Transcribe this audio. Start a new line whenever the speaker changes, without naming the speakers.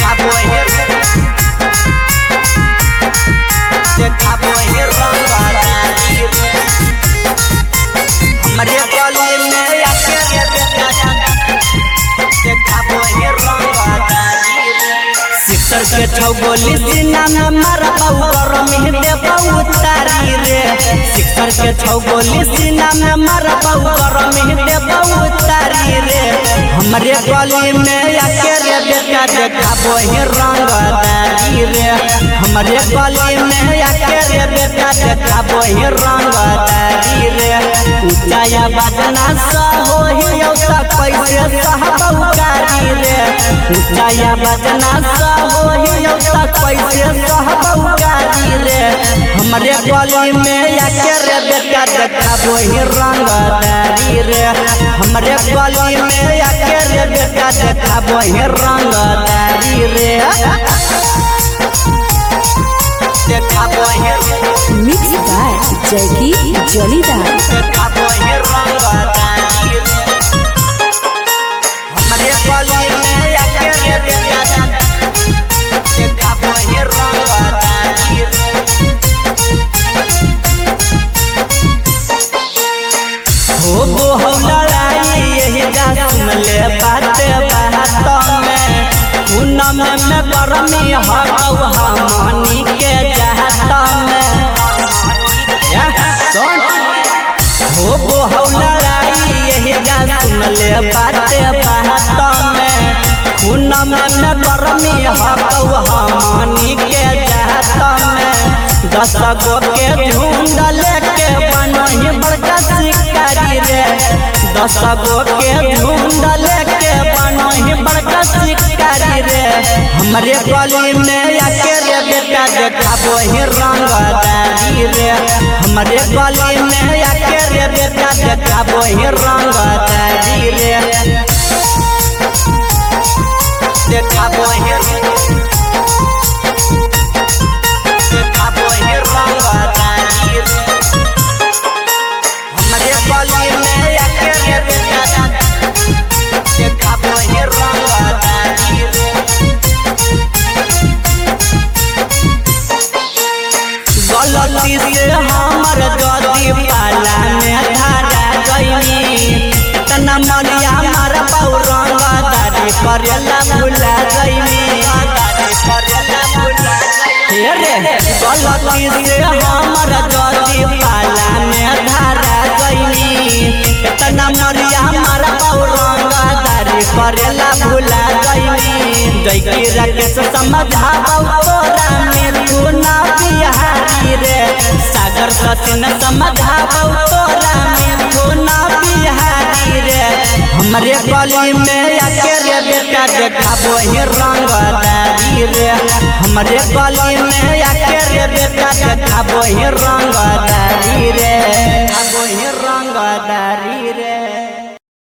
देखाबो हे रंगदारी रे हमरे गली में आके देखाबो हे रंगदारी रे सिक्सर के छौ गोली सीना में मारा बहु गरम ही देबो उतारी रे सिक्सर के छौ गोली सीना में मारा बहु गरम ही देबो उतारी रे हमरे गली में आके रे बेटा देखाबो हे रंगदारी रे हमरे गली में आके रे बेटा देखाबो हे रंगदारी रे ऊंचाया बजना सा हो ही औसा कैसे सहबो गारी रे ऊंचाया बजना सा हो ही औसा कैसे सहबो गारी रे हमरे गली में आके रे बेटा देखाबो हे रंगदारी रे हमरे गली में आके रे बेटा देखाबो हे रंगदारी रे देखाबो हे
मिक्स बाय जैकी जलीदार
देखाबो हे रंगदारी रे हमरे गली में आके रे बेटा देखाबो हे रंगदारी रे हो लड़ाई यही जा सुन ले बात में पूनम में गरमी हौ हमनी के जहत में हो लड़ाई यही जा सुन ले बात में पूनम में गरमी हौ हमनी के जहत में 10 गो के झुंड लेके बनही बड़का शिकारी रे 10 गो के झुंड लेके बनही बड़का शिकारी रे हमरे गली में आके रे बेटा देखाबो हे रंगदारी रे हमरे गली में आके रे बेटा देखाबो हे रंगदारी रे देखाबो हे गलती से हमर जदी पाला में धारा गईनी तना मनिया मार पाउ रंगदारी करेला भुला गईनी हे रे गलती से हमर जदी पाला में धारा गईनी तना मनिया मार पाउ रंगदारी करेला भुला गईनी जैकी राकेश समझाबो तोरा में तू ना बिहारी रे सागर सचिन समझाबो तोरा में तू ना बिहारी रे हमरे गली में आके रे बेटा देखाबो हे रंगदारी रे हमरे गली में आके रे बेटा देखाबो हे रंगदारी रे देखाबो हे रंगदारी रे।